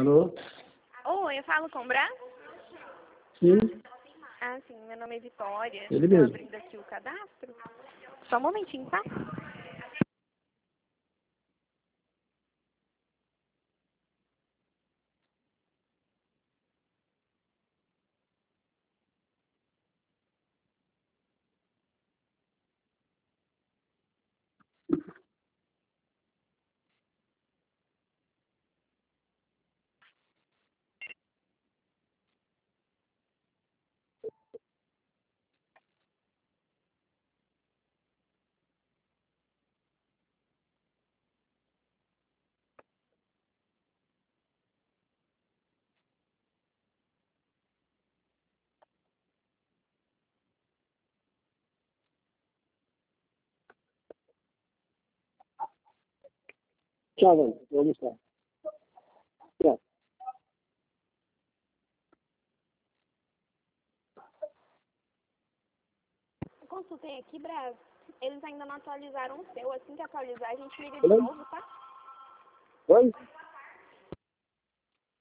Alô? Oi, eu falo com o Brás? Sim, Ah, sim, meu nome é Vitória. ele Estou mesmo. abrindo aqui o cadastro. Só um momentinho, tá? Tchau, velho. Vou almoçar. Tchau. Eu consultei aqui, Brás. Eles ainda não atualizaram o seu. Assim que atualizar, a gente liga de Oi? novo, tá? Oi?